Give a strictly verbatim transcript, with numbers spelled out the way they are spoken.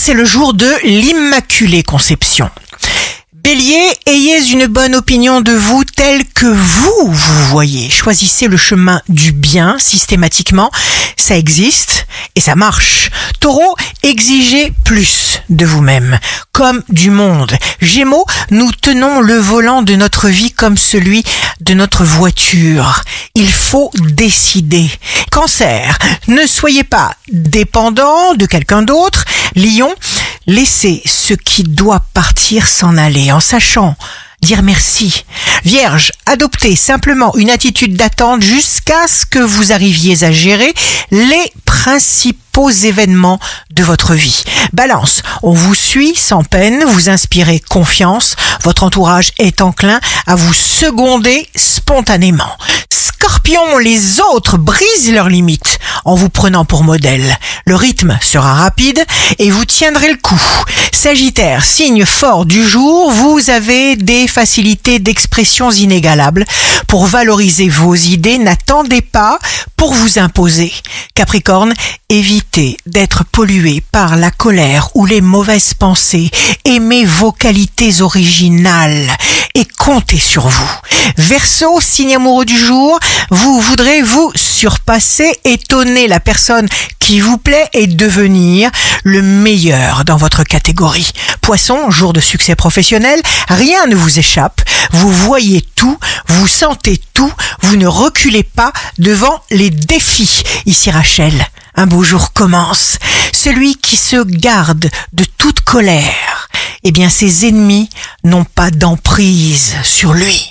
c'est le jour de l'Immaculée Conception. Bélier, ayez une bonne opinion de vous tel que vous vous voyez. Choisissez le chemin du bien systématiquement. Ça existe et ça marche. Taureau, exigez plus de vous-même, comme du monde. Gémeaux, nous tenons le volant de notre vie comme celui de notre voiture. Il faut décider. Cancer, ne soyez pas dépendant de quelqu'un d'autre. Lion, laissez ce qui doit partir s'en aller en sachant dire merci. Vierge, adoptez simplement une attitude d'attente jusqu'à ce que vous arriviez à gérer les principaux événements de votre vie. Balance, on vous suit sans peine, vous inspirez confiance, votre entourage est enclin à vous seconder spontanément. Scorpion, les autres brisent leurs limites en vous prenant pour modèle. Le rythme sera rapide et vous tiendrez le coup. Sagittaire, signe fort du jour, vous avez des facilités d'expression inégalables. Pour valoriser vos idées, n'attendez pas pour vous imposer. Capricorne, évitez d'être pollué par la colère ou les mauvaises pensées. Aimez vos qualités originales et comptez sur vous. Verseau, signe amoureux du jour, vous voudrez vous surpasser, étonner la personne qui vous plaît et devenir le meilleur dans votre catégorie. Poisson, jour de succès professionnel, rien ne vous échappe, vous voyez tout, vous sentez tout, vous ne reculez pas devant les défis. Ici Rachel, un beau jour commence. Celui qui se garde de toute colère, eh bien ses ennemis n'ont pas d'emprise sur lui.